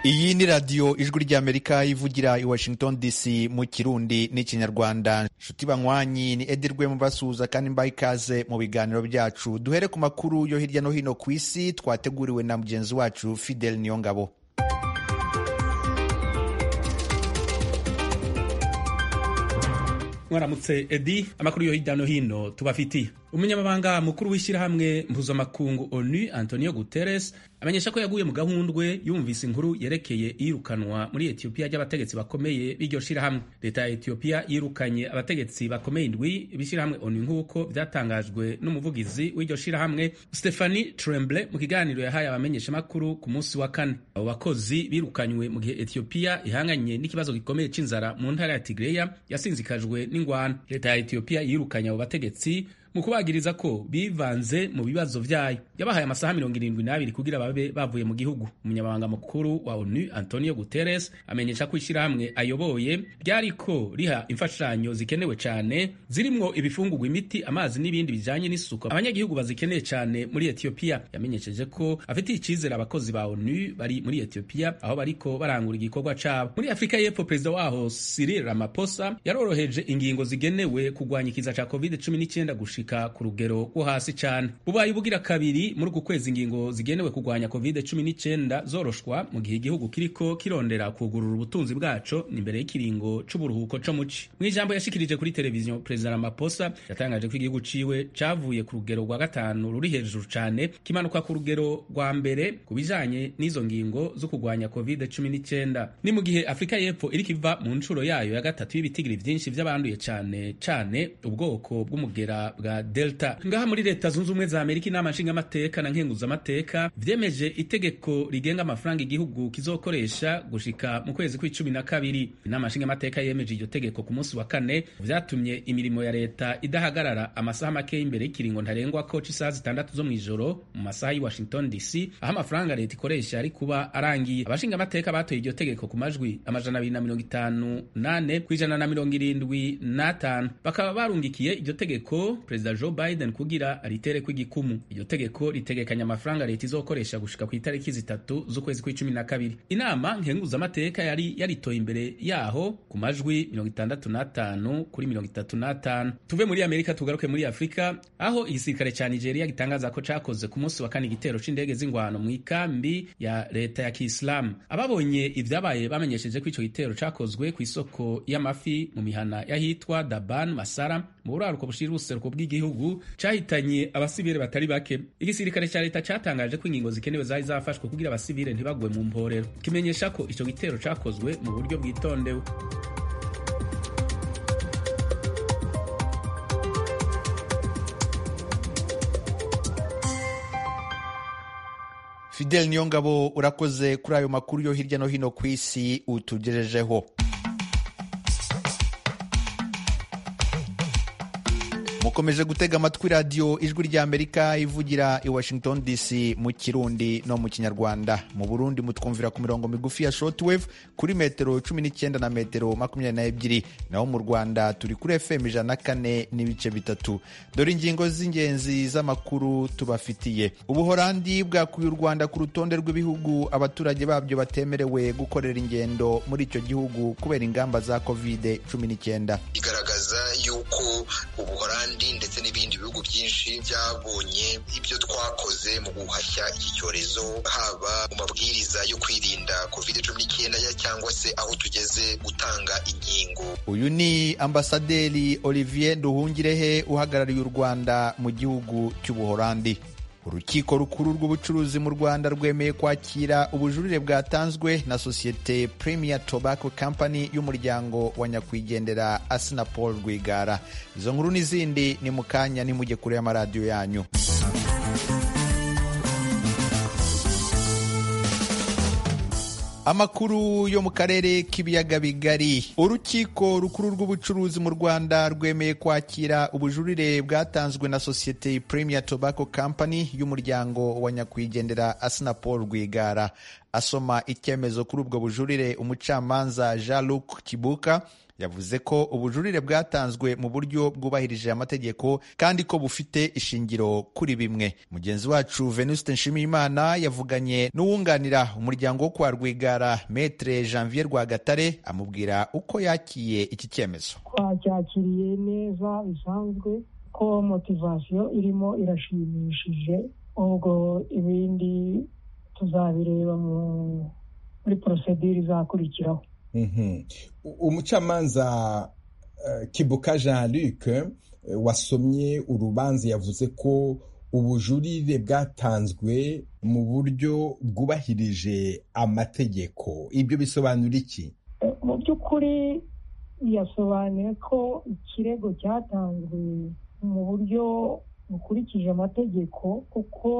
Iyi ni radiyo ijwi ry'Amerika ivugira i Washington DC mu Kirundi n'ikinyarwanda. Nshuti banywanyi, ni Edirwe mubasuhuza kandi mbaha ikaze mu biganiro byacu. Duhere ku makuru yo hirya no hino ku isi twateguriwe na mugenzi wacu Fidel Niyongabo. Mwaramutse Edi, amakuru yo hirya no hino tubafitiye. Umunyamabanga mukuru w'ishyirahamwe mpuzamakungu ONU Antonio Guterres amenyesha ko yaguye mu gahundwe yumvise inkuru yerekeye iyirukanwa muri Ethiopia ry'abategetsi bakomeye b'iryo shirahamwe. Leta ya Ethiopia yirukanye abategetsi bakomeye indwi b'ishyirahamwe ONU nk'uko byatangajwe n'umuvugizi w'iryo shirahamwe Stephanie Tremblay mu kiganiro yahaye abamenyesha makuru ku munsi wa kane. Abo bakozi birukanywe mu gihe Ethiopia ihanganye n'ikibazo gikomeye c'inzara mu ntara ya Tigray yasinzikajwe n'ingwano. Leta ya Ethiopia yirukanye abo bategetsi mu kubagiriza ko bivanze mu bibazo vyayo. Yabahaye amasaha 72 kugira babe bavuye mu gihugu. Umunyamabanga mukuru wa ONU Antonio Guterres amenyesha ko ishirahamwe ayoboye ryariko riha imfashanyo zikenewe cane zirimwo ibifungurwa, imiti, amazi n'ibindi bijanye n'isuku abanyagihugu bazikeneye cane muri Ethiopia. Yamenyesheje ko afitiye icizere abakozi ba ONU bari muri Ethiopia aho bariko barangura igikorwa cabo. Muri Afrika y'Epfo, perezida waho Cyril Ramaphosa yaroroheje ingingo zigenewe kugwanya ikiza ca COVID-19 gushika ku rugero rwo hasi cyane. Bubaye bugira kabiri muri uku kwezi ingingo zigenewe kugwanya COVID-19 zoroshwa mu gihe igihugu kiriko kirondera kugurura ubutunzi bwaco imbere y'ikiringo c'uburuhuko co muci. Mu ijambo yashikirije kuri televiziyo, Perezida Ramaphosa yatangaje ko igihugu ciwe cavuye ku rugero rwa gatanu ruri hejuru cyane kimanuka ku rugero rwa mbere ku bijanye n'izo ngingo zo kugwanya COVID-19. Ni mu gihe Afrika y'Epfo iriko iva mu ncuro yayo ya gatatu y'ibitigiri vyinshi vy'abanduye cane ubwoko bw'umugera bwa Delta. Ngaha muri Leta Zunze Ubumwe za Amerika, inama nshingamateka na nkenguzamateka vyemeje itegeko rigenga amafaranga igihugu kizokoresha gushika mu kwezi kwa12. Inama nshingamateka yemeje iryo tegeko ku munsi wa kane, vyatumye imirimo ya leta idahagarara amasaha make imbere y'ikiringo ntarengwa ko c'isaha 6 zo mwijoro mu masaha y'i Washington DC, aho amafaranga leta ikoresha ari kuba arangiye. Abashingamateka batoye iryo tegeko ku majwi 258 ku 175, bakaba barungikiye iryo tegeko Perezida Joe Biden kugira aritere kw'igikumu. Iryo tegeko ritegekanya amafaranga leta izokoresha gushika ku itariki 3 z'ukwezi kwa12. Inama nkenguzamateka yari yaritoye imbere yaho ku majwi 65 kuri 35. Tuve muri Amerika tugaruke muri Afrika, aho igisirikare ca Nigeria gitangaza ko cakoze ku munsi wa kane igitero c'indege z'ingwano mu ikambi ya leta ya Kiislamu. Ababonye ivyabaye bamenyesheje ko ico gitero cakozwe ku isoko y'amafi mu mihana yahitwa Daban Masara mu buraruko bushira ubuseruko bw'igihugu, cahitanye abasivile batari bake. Igisirikare ca leta catangaje ko ingingo zikenewe zari zafashwe kugira abasivile ntibagwe mu mporero, kimenyesha ko ico gitero cakozwe mu buryo bwitondewe. Fidel Niyongabo, urakoze kuri ayo makuru yo hirya no hino ku isi utugejejeho. Mukomeje gutega amatwi radiyo ijwi ry'Amerika ivugira i Washington DC mu Kirundi no mu Kinyarwanda. Mu Burundi mutwumvira ku mirongo migufi ya shortwave kuri metero 19 na metero 22, naho mu Rwanda turi kuri FM 104.3. Dore ingingo z'ingenzi z'amakuru tubafitiye. Ubuholandi bwakuye u Rwanda ku rutonde rw'ibihugu abaturage babyo batemerewe gukorera ingendo muri icyo gihugu kubera ingamba za COVID-19. Igaragaza yuko Ubuholandi ndetse n'ibindi bihugu byinshi byabonye ibyo twakoze mu guhashya iki cyorezo, haba mu mabwiriza yo kwirinda COVID-19 cyangwa se aho tugeze gutanga inkingo. Uyu ni Ambasaderi Olivier Nduhungirehe uhagarariye u Rwanda mu gihugu cy'Ubuholandi. Urukiko rukuru rw'ubucuruzi mu Rwanda rwemeye kwakira ubujurire bwatanzwe na sosiyete Premier Tobacco Company y'umuryango wa nyakwigendera Assinapol Rwigara. Izo nkuru n'izindi ni mu kanya, nimujye kure y'amaradiyo yanyu. Amakuru yo mu karere k'ibiyaga bigari. Urukiko rukuru rw'ubucuruzi mu Rwanda rwemeye kwakira ubujurire bwatanzwe na sosiyete Premier Tobacco Company y'umuryango wa nyakwigendera Assinapol Rwigara. Asoma icyemezo kuri ubwo bujurire, umucamanza Jean-Luc Kibuka yavuze ko ubujurire bwatanzwe mu buryo bwubahirije amategeko kandi ko bufite ishingiro kuri bimwe. Mugenzi wacu Venuste Nshimiyimana yavuganye n'uwunganira umuryango wo kwa Rwigara Maître Janvier Rwagatare amubwira uko yakiye iki cyemezo. Twacyakiriye neza bisanzwe ko motivasiyo irimo irashimishije, ubwo ibindi tuzabireba muri procedure izakurikiraho. Umucamanza Kibuka Jean-Luc wasomye urubanza yavuze ko ubujurire bwatanzwe mu buryo bwubahirije amategeko. Ibyo bisobanura iki? Mu by'ukuri yasobanuye ko ikirego cyatanzwe mu buryo bukurikije amategeko, kuko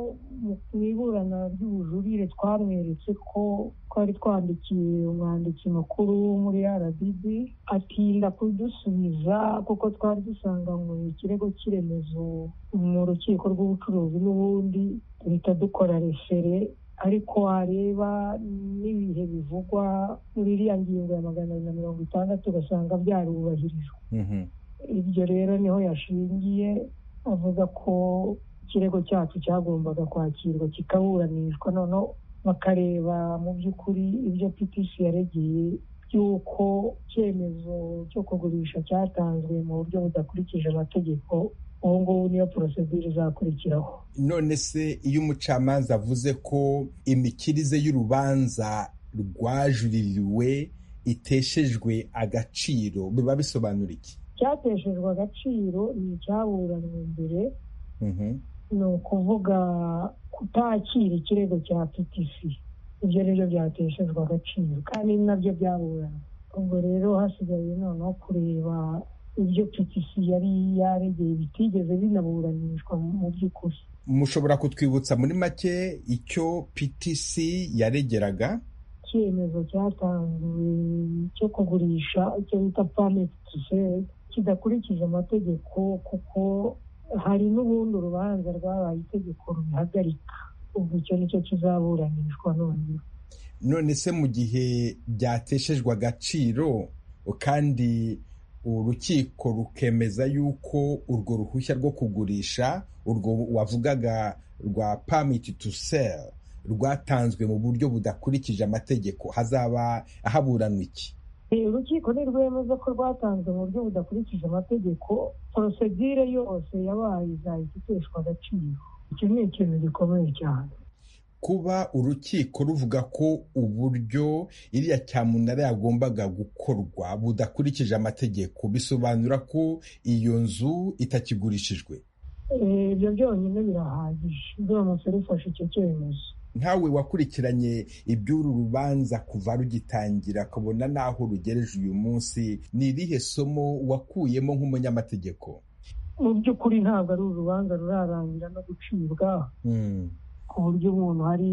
mu iburana ry'ubujurire twamweretse ko twari twandikiye umwanditsi mukuru muri RDB atinda kudusubiza kuko twari dusanganywe ikirego cy'iremezo mu rukiko rw'ubucuruzi n'ubundi duhita dukora refere, ariko wareba n'ibihe bivugwa muri iriya ngingo ya 260 ugasanga byarubahirijwe. Ibyo rero niho yashingiye avuga ko ikirego cyacu cyagombaga kwakirwa kikaburanishwa, noneho bakareba mu by'ukuri ibyo PTC yaregeye by'uko icyemezo cyo kugurisha cyatanzwe mu buryo budakurikije amategeko. Ubu ngubu niyo procedure izakurikiraho. None se iyo umucamanza avuze ko imikirize y'urubanza rwajuririwe iteshejwe agaciro, biba bisobanura iki? Cyateshejwe agaciro ni icyaburanwe mbere, ni ukuvuga kutakira ikirego cya PTC. Ibyo rero byateshejwe agaciro kandi nabyo byaburanwe. Ubwo rero hasigaye noneho kureba ibyo PTC yari yaregeye bitigeze binaburanishwa mu by'ukuri. Mushobora kutwibutsa muri make icyo PTC yaregeraga? Icyemezo cyatanzwe cyo kugurisha icyo bita permit to sell kidakurikije amategeko, kuko hari n'ubundi urubanza rwabaye itegeko rubihagarika. Ubwo icyo nicyo kizaburanishwa none se mu gihe byateshejwe agaciro kandi urukiko rukemeza yuko urwo ruhushya rwo kugurisha, urwo wavugaga rwa permit to sell, rwatanzwe mu buryo budakurikije amategeko, hazaba haburanwa iki? Urukiko nirwemeza ko rwatanzwe mu buryo budakurikije amategeko, procedure yose yabaye izahita iteshwa agaciro. Icyo ni ikintu gikomeye cyane. Kuba urukiko ruvuga ko uburyo iriya cyamunara yagombaga gukorwa budakurikije amategeko, bisobanura ko iyo nzu itakigurishijwe? Ibyo byonyine birahagije ndamutse rufashe icyo cyemezo. Ntawe wakurikiranye iby'uru rubanza kuva rugitangira akabona naho rugereje uyu munsi, ni irihe somo wakuyemo nk'umunyamategeko? Mu by'ukuri ntabwo ari urubanza rurarangira no gucibwa, ku buryo umuntu hari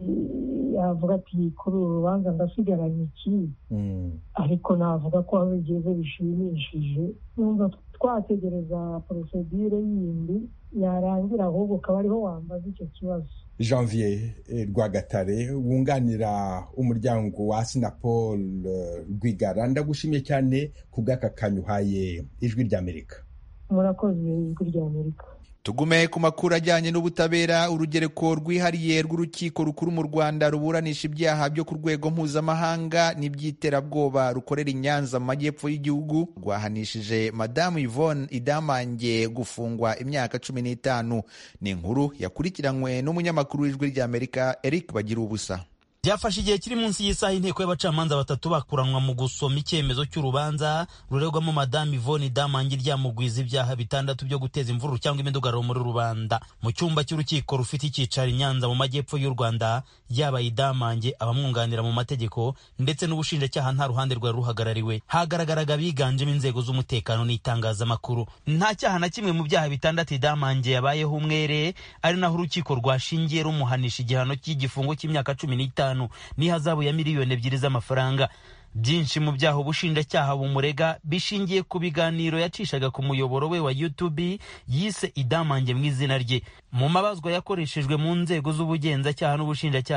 yavuga ati kuri uru rubanza ndasigaranye iki, ariko navuga ko aho bigeze bishimishije. Numva twategereza procedure yindi yarangira, ahubwo ukaba ariho wambaza icyo kibazo. Janvier Rwagatare wunganira umuryango wa Sinapol Rwigara, ndagushimye cyane ku bw'aka kanya uhaye Ijwi ry'Amerika. Murakoze Ijwi ry'Amerika. Tugume ku makuru ajyanye n'ubutabera. Urugereko rwihariye rw'urukiko rukuru mu Rwanda ruburanisha ibyaha byo ku rwego mpuzamahanga n'iby'iterabwoba rukorera i Nyanza mu majyepfo y'igihugu rwahanishije Madamu Yvonne Idamange gufungwa imyaka 15. Ni inkuru yakurikiranywe n'umunyamakuru w'Ijwi ry'Amerika Eric Bagirubusa. Byafashe igihe kiri munsi y'isaha inteko y'abacamanza batatu bakuranwa mu gusoma icyemezo cy'urubanza ruregwamo Madame Yvonne Idamange ryamugwiza ibyaha 6 byo guteza imvururu cyangwa imidugararo muri rubanda. Mu cyumba cy'urukiko rufite icyicaro i Nyanza mu majyepfo y'u Rwanda, yaba Idamange, abamwunganira mu mategeko ndetse n'ubushinjacyaha nta ruhande rwari ruhagarariwe. Hagaragaraga biganjemo inzego z'umutekano n'itangazamakuru. Nta cyaha na kimwe mu byaha 6 Idamange yabayeho umwere, ari naho urukiko rwashingiye rumuhanisha igihano cy'igifungo cy'imyaka 15 n'ihazabu ya miliyoni 2 z'amafaranga. Byinshi mu byaha ubushinjacyaha bumurega bishingiye ku biganiro yacishaga ku muyoboro we wa YouTube yise Idamange mu izina rye. Mu mabazwa yakoreshejwe mu nzego z'ubugenzacyaha n'ubushinjacyaha,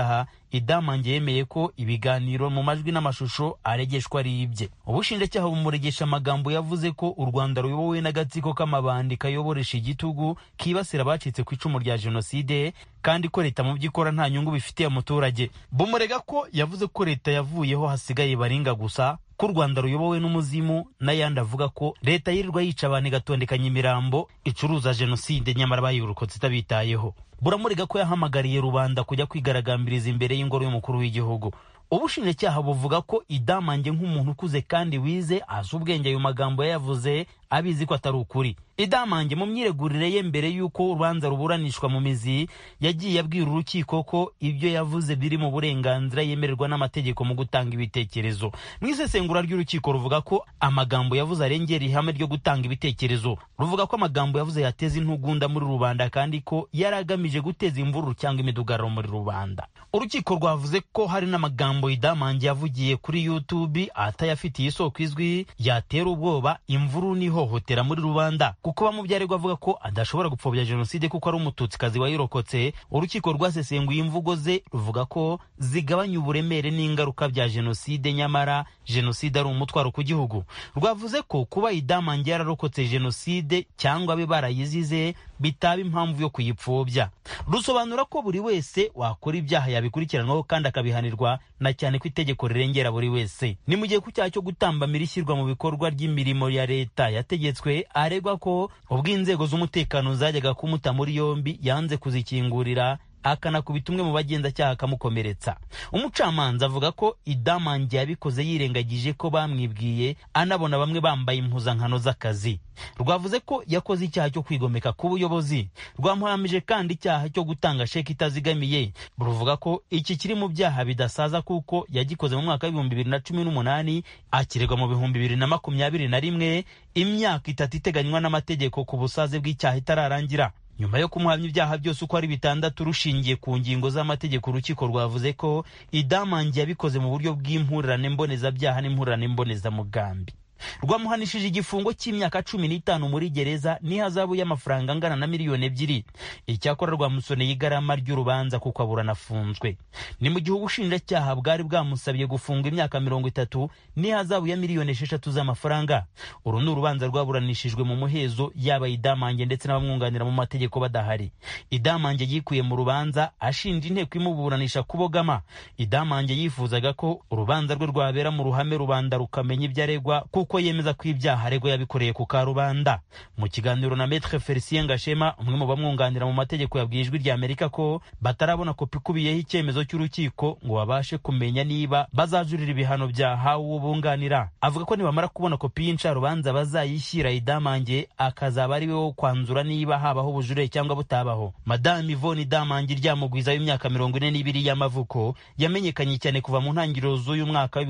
Idamange yemeye ko ibiganiro mu majwi n'amashusho aregeshwa ari ibye. Ubushinjacyaha bumuregesha amagambo yavuze ko u Rwanda ruyobowe n'agatsiko k'amabandi kayoboresha igitugu kibasira abacitse ku icumu rya jenoside, kandi ko leta mu by'ikora nta nyungu bifitiye umuturage. Bumurega ko yavuze ko leta yavuyeho hasigaye baringa gusa, ko u Rwanda ruyobowe n'umuzimu, n'ayandi avuga ko leta yirirwa yica abantu igatondekanya imirambo, icuruza jenoside nyamara bayirokotse itabitayeho. Buramurega ko yahamagariye rubanda kujya kwigaragambiriza imbere y'ingoro y'umukuru w'igihugu. Ubushinjacyaha buvuga ko Idamange nk'umuntu ukuze kandi wize azi ubwenge ayo magambo yayavuze abizi ko atari ukuri. Idamange mu myiregurire ye mbere y'uko urubanza ruburanishwa mu mizi yagiye abwira urukiko ko ibyo yavuze biri mu burenganzira yemererwa n'amategeko mu gutanga ibitekerezo. Mu isesengura ry'urukiko ruvuga ko amagambo yavuze arengera ihame ryo gutanga ibitekerezo. Ruvuga ko amagambo yavuze yateza intugunda muri rubanda kandi ko yaragamije guteza imvururu cyangwa imidugararo muri rubanda. Urukiko rwavuze ko hari n'amagambo Idamange yavugiye kuri YouTube atayafitiye isoko izwi yatera ubwoba, imvururu n'ihohotera muri rubanda, kuko bamubyarirwa avuga ko adashobora gupfobya jenoside kuko ari umututsikazi wayirokotse. Urukiko rwasesenguye imvugo ze ruvuga ko zigabanya uburemere n'ingaruka bya jenoside, nyamara jenoside ari umutwaro ku gihugu. Rwavuze ko kuba Idamange yararokotse jenoside cyangwa abe barayizize bitaba impamvu yo kuyipfobya. Rusobanura ko buri wese wakora ibyaha yabikurikiranwaho kandi akabihanirwa, na cyane ko itegeko rirengera buri wese. Ni mu gihe ku cyaha cyo gutambamira ishyirwa mu bikorwa ry'imirimo ya leta yategetswe, aregwa ko ubwo inzego z'umutekano zajyaga kumuta muri yombi yanze kuzikingurira, akanakubita umwe mu bagenzacyaha akamukomeretsa. Umucamanza avuga ko Idamange yabikoze yirengagije ko bamwibwiye, anabona bamwe bambaye impuzankano z'akazi. Rwavuze ko yakoze icyaha cyo kwigomeka ku buyobozi. Rwamuhamije kandi icyaha cyo gutanga sheki itazigamiye. Ruvuga ko iki kiri mu byaha bidasaza kuko yagikoze mu mwaka wa 2018, akiregwa mu 2021, imyaka 3 iteganywa n'amategeko ku busaze bw'icyaha itararangira. Nyuma yo kumuhamya ibyaha byose uko ari 6 rushingiye ku ngingo z'amategeko, urukiko rwavuze ko Idamange yabikoze mu buryo bw'impurirane mbonezabyaha n'impurane mbonezamugambi. Rwamuhanishije igifungo cy'imyaka 15 muri gereza n'ihazabu y'amafaranga angana na miliyoni 2. Icyakora rwamusoneye igarama ry'urubanza kuko aburanafunzwe. Ni mu gihe ubushinjacyaha bwari bwamusabye gufunga imyaka 30 n'ihazabu ya miliyoni 6 z'amafaranga. Uru ni urubanza rwaburanishijwe mu muhezo, yaba Idamange ndetse n'abamwunganira mu mategeko badahari. Idamange yikuye mu rubanza ashinja inteko imuburanisha kubogama. Idamange yifuzaga ko urubanza rwe rwabera mu ruhame, rubanda rukamenya ibyo aregwa, kuko yemeza ko ibyaha aregwa yabikoreye ku karubanda. Mu kiganiro na Maître Felicien Gashema, umwe mu bamwunganira mu mategeko, yabwiye Ijwi ry'Amerika ko batarabona kopi ikubiyeho icyemezo cy'urukiko ngo babashe kumenya niba bazajurira ibihano byahawe uwo bunganira. Avuga ko nibamara kubona kopi y'incarubanza bazayishyira Idamange, akazaba ari we wo kwanzura niba habaho ubujurire cyangwa butabaho. Madame Yvonne Damangi ryamugwiza y'imyaka 42 y'amavuko yamenyekanye cyane kuva mu ntangiriro z'uyu mwaka wa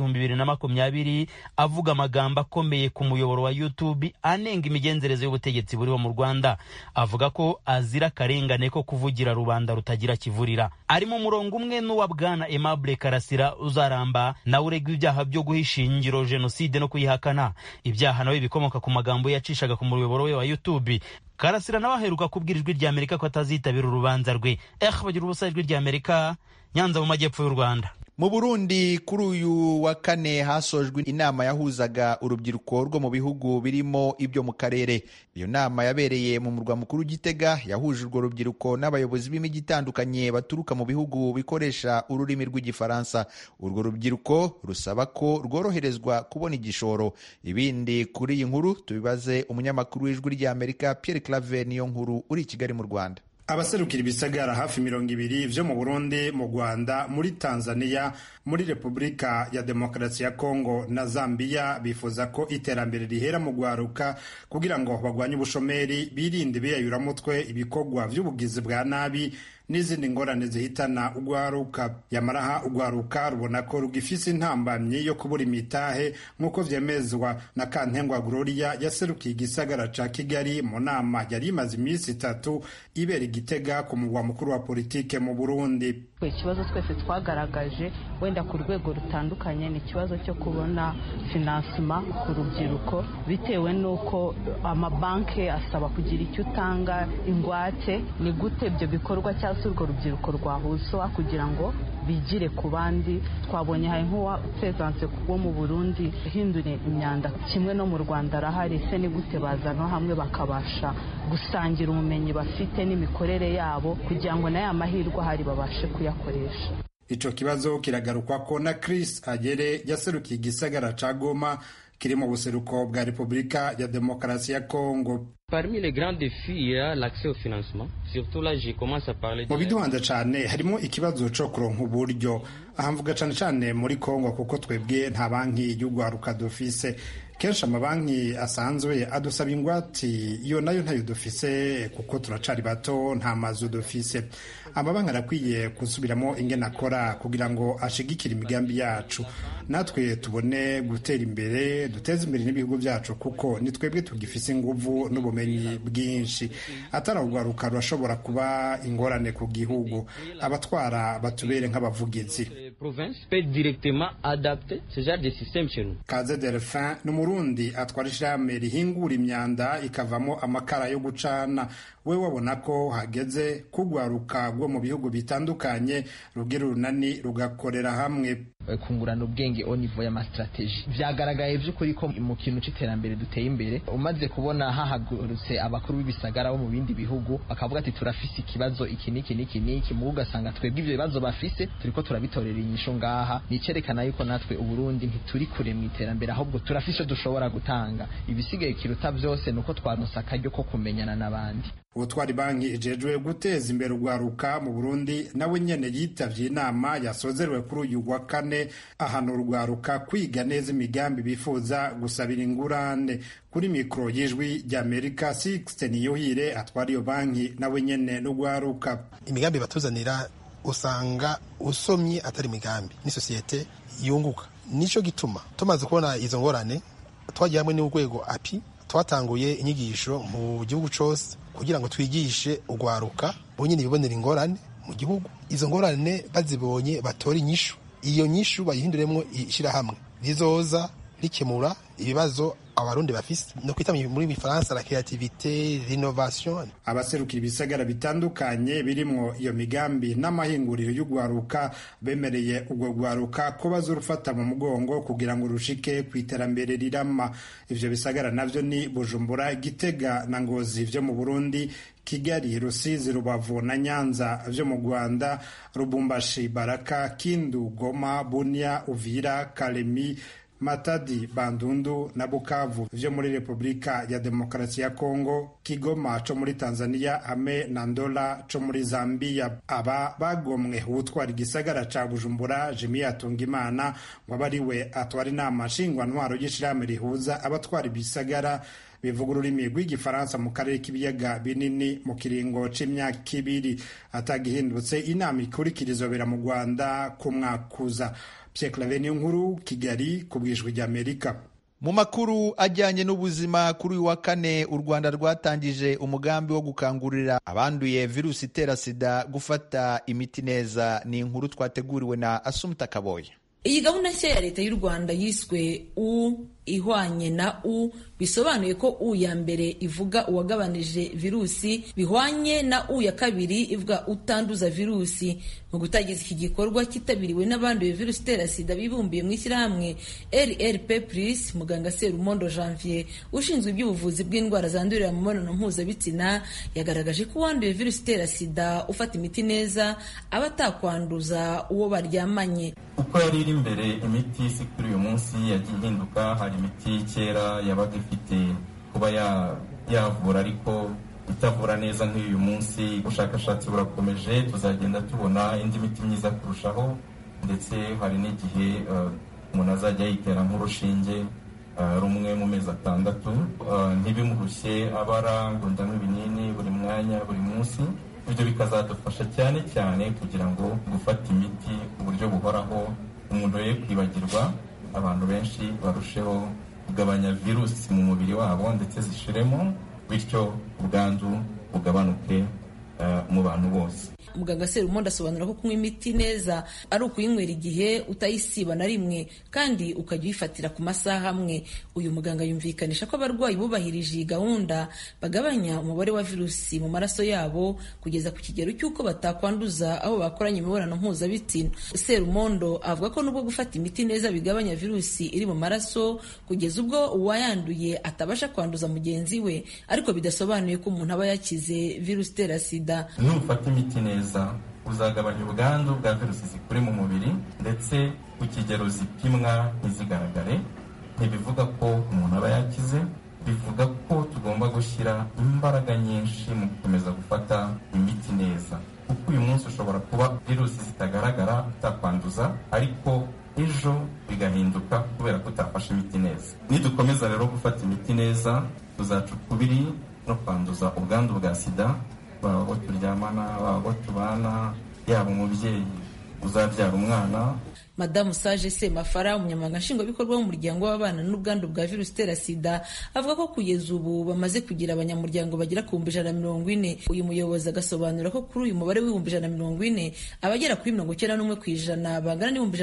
2020 avuga amagambo akomeye ku muyoboro wa YouTube anenga imigenzereze y'ubutegetsi buriho mu Rwanda. Avuga ko azira akarengane ko kuvugira rubanda rutagira kivurira. Ari mu murongo umwe n'uwa Bwana Aimable Karasira uzaramba, nawe uregwa ibyaha byo guhisha ingiro jenoside no kuyihakana. Ibyaha nawe bikomoka ku magambo yacishaga ku muyoboro we wa YouTube. Karasira nawe aheruka kubwira Ijwi ry'Amerika ko atazitabira urubanza rwe. Bagira ubusa, Ijwi ry'Amerika, Nyanza mu majyepfo y'u Rwanda. Mu Burundi kuri uyu wa kane hasojwe inama yahuzaga urubyiruko rwo mu bihugu birimo ibyo mu karere. Iyo nama yabereye mu murwa mukuru Gitega, yahuje urwo rubyiruko n'abayobozi b'imijyi itandukanye baturuka mu bihugu bikoresha ururimi rw'igifaransa. Urwo rubyiruko rusaba ko rworoherezwa kubona igishoro. Ibindi kuri iyi nkuru tubibaze umunyamakuru w'Ijwi ry'Amerika Pierre Claver Niyonkuru uri i Kigali mu Rwanda. Abaserukira ibisagara hafi 200 vyo mu Burundi, mu Rwanda, muri Tanzania, muri Repubulika ya Demokarasi ya Kongo na Zambia bifuza ko iterambere rihera mu gwaruka kugira ngo bagwanye ubushomeri, birinde biyayuramutwe, ibikorwa vy'ubugizi bwa nabi n'izindi ngorane zihitana ugwaruka. Yamaraha ugwaruka rubona ko rugifise intambamyi yo kubura imitahe nk'uko vyemezwa na Kantengwa Gloria yaserukiye igisagara ca Kigali mu nama yari imaze iminsi 3 ibera Gitega ku mugwa mukuru wa politike mu Burundi. Ikibazo twese twagaragaje wenda ku rwego rutandukanye ni ikibazo cyo kubona finansima ku rubyiruko, bitewe n'uko amabanki asaba kugira icyo utanga ingwate. Ni gute ibyo bikorwa cyangwa se urwo rubyiruko rwahuzwa kugira ngo bigire ku bandi. Twabonye hari nk'uwa pesanse wo mu Burundi hindura imyanda, kimwe no mu Rwanda arahari. Se ni gute bazana hamwe bakabasha gusangira ubumenyi bafite n'imikorere yabo kugira ngo n'aya mahirwe ahari babashe kuyakoresha. Ico kibazo kiragarukwa ko na Chris Agere yaserukiye igisagara ca Goma kiri mu buseruko bwa Repubulika ya Demokarasi ya Kongo. Parmi les grands défis, il y a l'accès au financement. Surtout là, je commence à parler de... Mu biduhanda cane harimo ikibazo co kuronka uburyo. Aha mvuga cane muri Kongo kuko twebwe nta banki y'ugwaruka dufise. Kenshi amabanki asanzwe adusaba ingwati, iyo nayo ntayo dufise kuko turacari bato, nta mazu dufise. Amabanki arakwiye gusubiramo ingene akora kugira ngo ashigikire imigambi yacu, natwe tubone gutera imbere, duteze imbere n'ibihugu byacu kuko ni twebwe tugifise inguvu n'ubumenyi bwinshi. Atari ugwaruka rurashobora kuba ingorane ku gihugu, abatwara batubere nk'abavugizi. Kaze Delphin n'Umurundi atwara ishirahamwe rihingura imyanda ikavamo amakara yo gucana. We wabona ko hageze kugwaruka rwo mu bihugu bitandukanye rugira urunani rugakorera hamwe kungurana ubwenge au niveau ya strategie. Vyagaragaye by'ukuri ko mu kintu c'iterambere duteye imbere, umaze kubona hahagurutse abakuru b'ibisagara bo mu bindi bihugu bakavuga ati turafise ikibazo iki niki mu ugasanga twebwe ivyo bibazo bafise turiko turabitorera inyisho ngaha, nicerekana yuko natwe Uburundi ntituri kure mu iterambere, ahubwo turafise dushobora gutanga. Ibisigaye kiruta byose nuko twaronsa akaryo ko kumenyana n'abandi. Ubutwari banki ijejwe guteza imbere urwaruka mu Burundi nawe nyene yitavye inama yasozerewe kuri uyu wa kane, ahana urwaruka kwiga neza imigambi bifuza gusabira ingurane. Kuri mikro y'Ijwi ry'Amerika, Sixte Niyohire atwara iyo banki nawe nyene n'urwaruka. Imigambi batuzanira usanga usomye atari imigambi ni societe yunguka. Nico gituma tumaze kubona izo ngorane twagiye hamwe n'urwego API, twatanguye inyigisho mu gihugu cose kugira ngo twigishe urwaruka bonyine bibonera ingorane mu gihugu. Izo ngorane bazibonye batora inyishu, iyo nyishu bayihinduremwo ishirahamwe rizoza rikemura ibibazo abarundi bafise, no kwita muri bifaransa la creativité, l'innovation. Abaserukira ibisagara bitandukanye birimwo iyo migambi n'amahinguriro y'ugwaruka bemereye ubwo gwaruka ko bazurufata mu mugongo kugira ngo rushike kwiterambere rirama. Ivyo bisagara navyo ni Bujumbura, Gitega na Ngozi vyo mu Burundi, Kigali, Rusizi, Rubavu na Nyanza vyo mu Rwanda, Lubumbashi, Baraka, Kindu, Goma, Bunia, Uvira, Kalemi, Matadi, Bandundu na Bukavu vyo muri Repubulika ya Demokarasi ya Kongo, Kigoma co muri Tanzania hamwe na Ndola co muri Zambia. Aba bagomwe ubutwara igisagara ca Bujumbura Jimmy Atungimana wabariwe atwara inama nshingwantwaro y'ishirahamwe rihuza abatwara ibisagara bivuga ururimi rw'igifaransa mu karere k'ibiyaga binini mu kiringo c'imyaka 2. Atagihindutse inama ikurikira izobera mu Rwanda ku mwaka uza. Nkuru, Kigali, ku bw'Ijwi ry'Amerika. Mu makuru ajyanye n'ubuzima, kuri uyu wa kane u Rwanda rwatangije umugambi wo gukangurira abanduye virusi itera sida gufata imiti neza. Ni inkuru twateguriwe na Asumta Kaboye. Iyi gahunda nshya ya leta y'u Rwanda yiswe U ihwanye na U, bisobanuye ko U ya mbere ivuga uwagabanije virusi, bihwanye na U ya kabiri ivuga utanduza virusi. Mu gutangiza iki gikorwa kitabiriwe n'abanduye virusi itera sida bibumbiye mu ishyirahamwe RRP+, muganga Serumondo Janvier ushinzwe iby'ubuvuzi bw'indwara zandurira mu mibonano mpuzabitsina yagaragaje ko uwanduye virusi itera sida ufata imiti neza aba atakwanduza uwo baryamanye. Uko yari iri imbere imiti si kuri uyu munsi yagiye ihinduka. Hari imiti kera yabaga ifite kuba yavura ariko itavura neza nk'uyu munsi. Ubushakashatsi burakomeje, tuzagenda tubona indi miti myiza kurushaho, ndetse hari n'igihe umuntu azajya yitera nk'urushinge rumwe mu mezi 6, ntibimurushye abara ngo ndanywa ibinini buri mwanya buri munsi. Ibyo bikazadufasha cyane cyane kugira ngo gufata imiti ku buryo buhoraho, umuntu ye kwibagirwa, abantu benshi barusheho kugabanya virusi mu mubiri wabo ndetse zishiremo, bityo ubwandu bugabanuke mu bantu bose. Muganga Serumondo asobanura ko kunywa imiti neza ari ukuyinywera igihe utayisiba na rimwe kandi ukajya uyifatira ku masaha amwe. Uyu muganga yumvikanisha ko abarwayi bubahirije iyi gahunda bagabanya umubare wa virusi mu maraso yabo kugeza ku kigero cy'uko batakwanduza aho bakoranye imibonano mpuzabitsina. Serumondo avuga ko nubwo gufata imiti neza bigabanya virusi iri mu maraso kugeza ubwo uwayanduye atabasha kwanduza mugenzi we, ariko bidasobanuye ko umuntu aba yakize virusi itera sida. Nufata imiti neza uzagabanya ubwandu bwa virusi zikuri mu mubiri ndetse ku kigero zipimwa ntizigaragare. Ntibivuga ko umuntu aba yakize, bivuga ko tugomba gushyira imbaraga nyinshi mu gukomeza gufata imiti neza, kuko uyu munsi ushobora kuba virusi zitagaragara utakwanduza, ariko ejo bigahinduka kubera ko utafashe imiti neza. Nidukomeza rero gufata imiti neza tuzaca ukubiri no kwanduza ubwandu bwa sida, baba abo turyamana, baba abo tubana, yaba umubyeyi uzabyara umwana. Madamu Sage Semafara, umunyamabanga nshingwabikorwa w'umuryango w'abana n'ubwandu bwa virusi itera sida, avuga ko kugeza ubu bamaze kugira abanyamuryango bagera ku 140. Uyu muyobozi agasobanura ko kuri uyu mubare w'ibihumbi 140 abagera kuri 91% bangana n'ibihumbi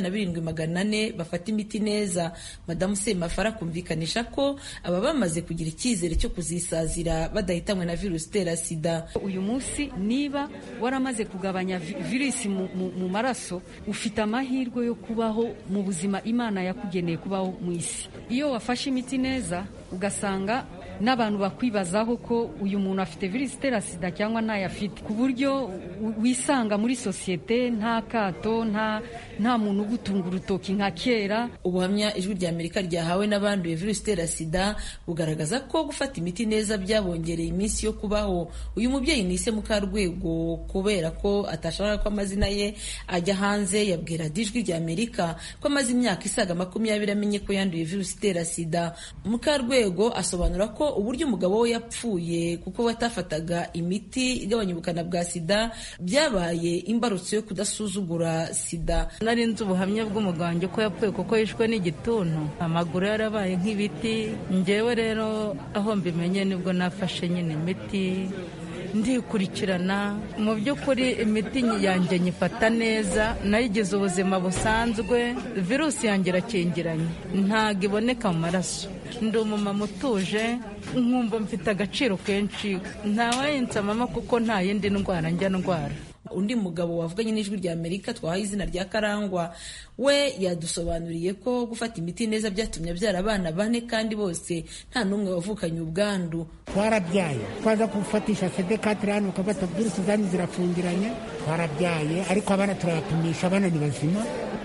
127,400 bafata imiti neza. Madamu Semafara kumvikanisha ko aba bamaze kugira icyizere cyo kuzisazira badahitanywe na virusi itera sida. Uyu munsi niba waramaze kugabanya virusi mu maraso, ufite amahirwe yo kubaho mu buzima Imana yakugeneye kubaho mu isi. Iyo wafashe imiti neza ugasanga n'abantu bakwibazaho ko uyu muntu afite virusi itera sida cyangwa ntayafite, ku buryo wisanga muri sosiyete nta kato, nta muntu ugutunga urutoki nka kera. Ubuhamya Ijwi rya Amerika ryahawe n'abanduye virusi itera sida bugaragaza ko gufata imiti neza byabongereye iminsi yo kubaho. Uyu mubyeyi Nise Mukarwego, kubera ko atashaka ko amazina ye ajya hanze, yabwira Ijwi rya Amerika ko amaze imyaka isaga 20 amenye ko yanduye virusi itera sida. Mukarwego asobanura ko uburyo umugabo we yapfuye kuko batafataga imiti igabanya ubukana bwa sida byabaye imbarutso yo kudasuzugura sida. Nari nzi ubuhamya bw'umuganga ko yapfuye kuko yishwe n'igituntu, amaguru yarabaye nk'ibiti. Njyewe rero aho mbimenye nibwo nafashe nyine imiti ndikurikirana. Mu by'ukuri imiti yanjye nyifata neza, nayigize ubuzima busanzwe. Virusi yanjye irakingiranye, ntabwo iboneka mu maraso. Ndi umumama utuje, nkumva mfite agaciro kenshi, ntawayinsama kuko nta yindi ndwara njya ndwara. Undi mugabo wavuganye n'Ijwi rya Amerika twahaye izina rya Karangwa, we yadusobanuriye ko gufata imiti neza byatumye abyara abana 4 kandi bose nta n'umwe wavukanye ubwandu. Twarabyaye, twaza kufatisha CD4 hano ukabata virusi zanyu zirafungiranye, twarabyaye ariko abana turabapimisha, abana ni bazima.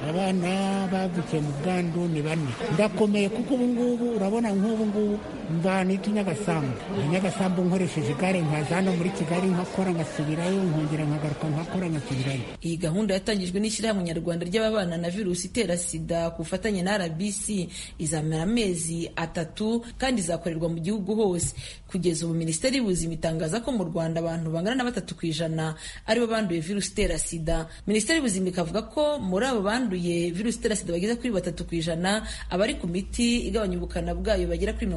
Abana bavukiye mu bwandu ni 4. Ndakomeye kuko ubu ngubu urabona nk'ubu ngubu mbana Nyagasambu nkoresheje igare nkazana muri Kigali nkakora ngasubirayo, nkongera nkagaruka nkakora nkasubirayo. Iyi gahunda yatangijwe n'ishyirahamwe Nyarwanda ry'ababana na virusi itera sida ku bufatanye na RBC, izamara amezi 3 kandi izakorerwa mu gihugu hose. Kugeza ubu Minisiteri y'Ubuzima itangaza ko mu Rwanda abantu bangana na 3% aribo banduye virusi itera sida. Minisiteri y'Ubuzima ikavuga ko muri abo banduye virusi itera sida bageze kuri 3%, abari ku miti igabanya ubukana bwayo bagera kuri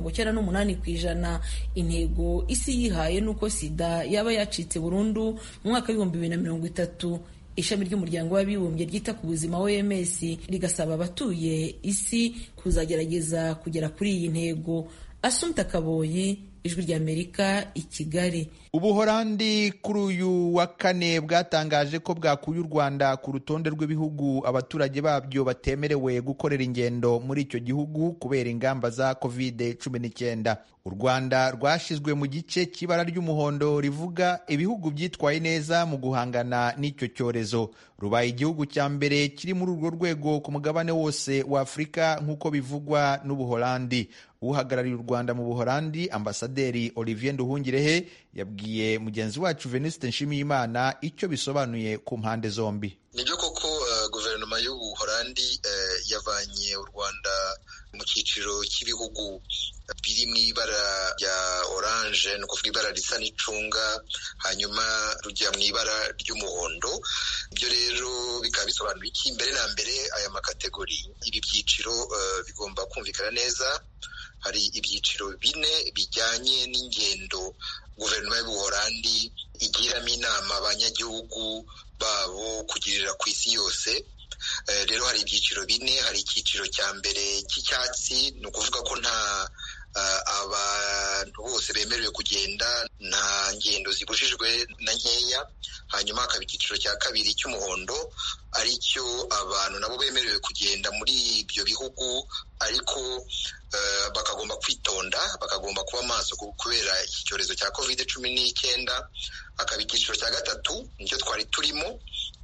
98%. Intego isi yihaye nuko sida yaba yacitse burundu mu mwaka wa 2030. Ishami ry'umuryango w'abibumbye ryita ku buzima OMS rigasaba abatuye isi kuzagerageza kugera kuri iyi ntego. Assumpta Kaboyi, Ijwi rya Amerika, i Kigali. Ubuholandi kuri uyu wa kane bwatangaje ko bwakuye u Rwanda ku rutonde rw'ibihugu abaturage babyo batemerewe gukorera ingendo muri icyo gihugu kubera ingamba za COVID-19. U Rwanda rwashyizwe mu gice cy'ibara ry'umuhondo rivuga ibihugu byitwaye neza mu guhangana n'icyo cyorezo. Rubaye igihugu cya mbere kiri muri urwo rwego ku mugabane wose wa Afurika nk'uko bivugwa n'Ubuholandi. Uhagarariye u Rwanda mu Buholandi, Ambasaderi Olivier Nduhungirehe, yabwiye mugenzi wacu Venuste Nshimiyimana icyo bisobanuye ku mpande zombi. Nibyo koko guverinoma y'Ubuholandi yavanye u Rwanda mu cyiciro cy'ibihugu biri mu ibara rya oranje, ni ukuvuga ibara risa n'icunga, hanyuma rujya mu ibara ry'umuhondo. Ibyo rero bikaba bisobanura iki? Mbere na mbere aya makategori, ibi byiciro bigomba kumvikana neza hari ibyiciro 4 bijyanye n'ingendo guverinoma y'Ubuholandi igiramo inama abanyagihugu babo kugirira ku isi yose. Rero hari ibyiciro 4. Hari icyiciro cya mbere cy'icyatsi, ni ukuvuga ko nta abantu bose bemerewe kugenda, nta ngendo zibujijwe na nkeya. Hanyuma hakaba icyiciro cya kabiri cy'umuhondo, aricyo abantu nabo bemerewe kugenda muri ibyo bihugu, ariko bakagomba kwitonda, bakagomba kuba maso kubera iki cyorezo cya COVID-19. Hakaba icyiciro cya gatatu, nicyo twari turimo,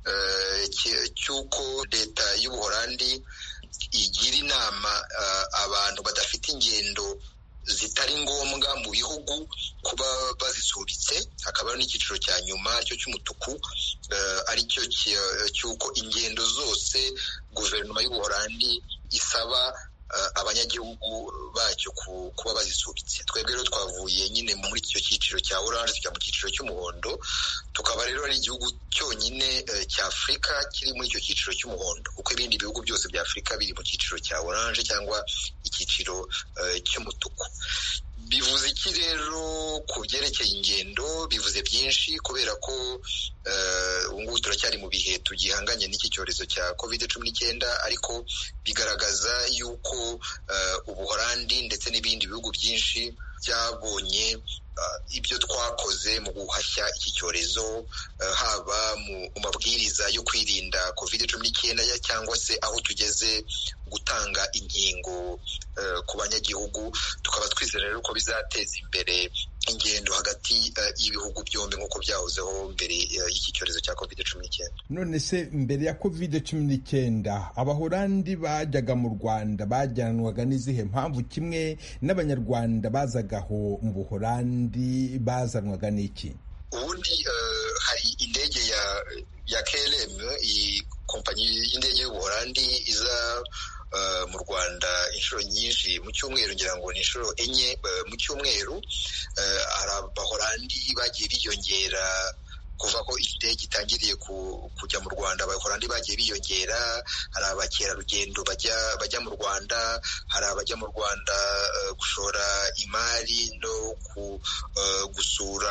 cy'uko leta y'Ubuholandi igira inama abantu badafite ingendo zitari ngombwa mu bihugu kuba bazisubitse. Hakaba n'icyiciro cya nyuma cyo cy'umutuku, aricyo cy'uko ingendo zose guverinoma y'Ubuholandi isaba abanyagihugu bacyo kuba bazisubitse. Twebwe rero twavuye nyine muri icyo cyiciro cya oranje tujya mu cyiciro cy'umuhondo, tukaba rero ari igihugu cyonyine cya Afurika kiri muri icyo cyiciro cy'umuhondo, kuko ibindi bihugu byose bya Afurika biri mu cyiciro cya oranje cyangwa icyiciro cy'umutuku. Bivuze iki rero ku byerekeye ingendo? Bivuze byinshi, kubera ko ubu ngubu turacyari mu bihe tugihanganye n'iki cyorezo cya COVID-19, ariko bigaragaza yuko Ubuholandi ndetse n'ibindi bihugu byinshi byabonye ibyo twakoze mu guhashya iki cyorezo, haba mu mabwiriza yo kwirinda COVID-19 cyangwa se aho tugeze gutanga inkingo ku banyagihugu. Tukaba twizera rero ko bizateza imbere ingendo hagati y'ibihugu byombi nk'uko byahozeho mbere y'iki cyorezo cya COVID-19. None se mbere ya COVID-19 Abaholandi bajyaga mu Rwanda bajyanwaga n'izihe mpamvu, kimwe n'Abanyarwanda bazagaho mu Buholandi bazanwaga n'iki? Ubundi hari indege ya KLM, kompanyi y'indege y'Ubuholandi iza mu Rwanda inshuro nyinshi mu cyumweru, ngira ngo ni inshuro 4 mu cyumweru. Hari Abaholandi bagiye biyongera kuva ko indege itangiriye kujya mu Rwanda. Abaholandi bagiye biyongera, hari abakerarugendo bajya mu Rwanda, hari abajya mu Rwanda gushora imari no gusura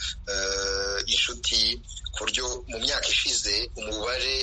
inshuti, ku buryo mu myaka ishize umubare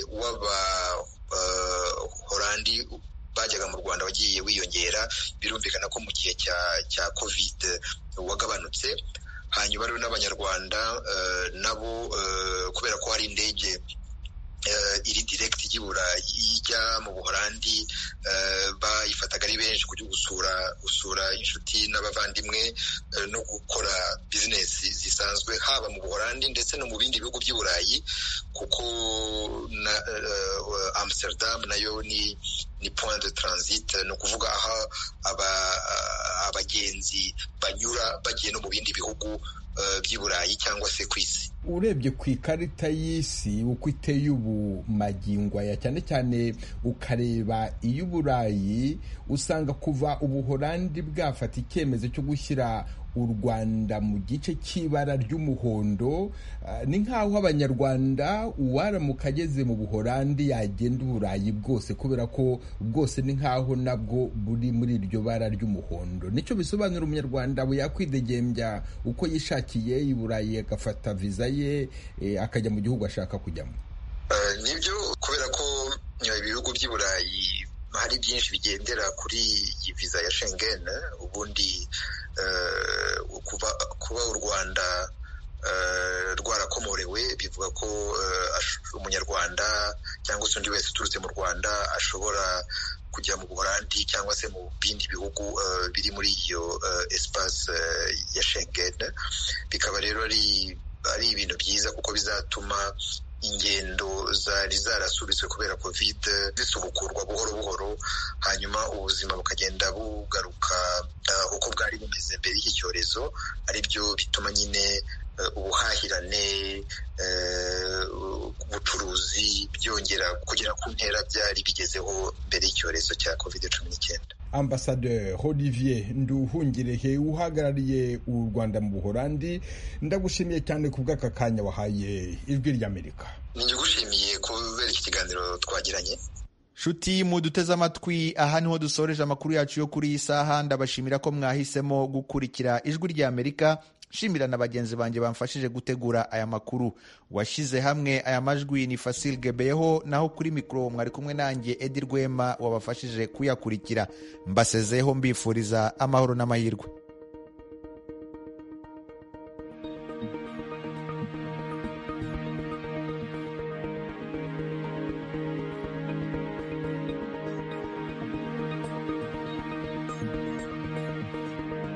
w'Abaholandi bajyaga mu Rwanda wagiye wiyongera. Birumvikana ko mu gihe cya COVID wagabanutse. Hanyuma rero n'Abanyarwanda nabo kubera ko hari indege iri direct ijya i Burayi ijya mu Buholandi, bayifataga ari benshi kujya gusura inshuti n'abavandimwe no gukora bizinesi zisanzwe, haba mu Buholandi ndetse no mu bindi bihugu by'i Burayi, kuko na Amsterdam nayo ni point de transit, ni ukuvuga aho abagenzi banyura bagiye no mu bindi bihugu by'i Burayi cyangwa se ku isi. Urebye ku ikarita y'isi uko iteye ubu magingo aya, cyane cyane ukareba iy'Uburayi, usanga kuva Ubuholandi bwafata icyemezo cyo gushyira u Rwanda mu gice cy'ibara ry'umuhondo, ni nk'aho Abanyarwanda uwaramuka ageze mu Buholandi yagenda Uburayi bwose, kubera ko bwose ni nk'aho nabwo buri muri iryo bara ry'umuhondo. Nicyo bisobanura Umunyarwanda we yakwidegembya uko yishakiye i Burayi, agafata viza ye akajya mu gihugu ashaka kujyamo. Nibyo, kubera ko ibihugu by'i Burayi hari byinshi bigendera kuri iyi viza ya Schengen. Ubundi kuba u Rwanda rwarakomorewe bivuga ko Umunyarwanda cyangwa se undi wese uturutse mu Rwanda ashobora kujya mu Buholandi cyangwa se mu bindi bihugu biri muri iyo espace ya Schengen. Bikaba rero ari ibintu byiza, kuko bizatuma ingendo zari zarasubitswe kubera COVID zisubukurwa buhoro buhoro, hanyuma ubuzima bukagenda bugaruka uko bwari bumeze mbere y'iki cyorezo. Ari byo bituma nyine ubuhahirane, ubucuruzi byongera kugera ku ntera byari bigezeho mbere y'icyorezo cya COVID-19. Ambasaderi Olivier Nduhungirehe uhagarariye u Rwanda mu Buholandi, ndagushimiye cyane ku bw'aka kanya wahaye Ijwi ry'Amerika. Ninjye gushimiye kubera iki kiganiro twagiranye. Shuti muduteze amatwi, aha niho dusoreje amakuru yacu yo kuri iyi saha. Ndabashimira ko mwahisemo gukurikira Ijwi ry'Amerika. Shimira na bagenzi banjye bamfashije gutegura aya makuru. Washyize hamwe aya majwi ni Fasil Gebeho, naho kuri mikoro mwari kumwe nanjye Edi Rwema wabafashije kuyakurikira. Mbasezeho mbifuriza amahoro n'amahirwe.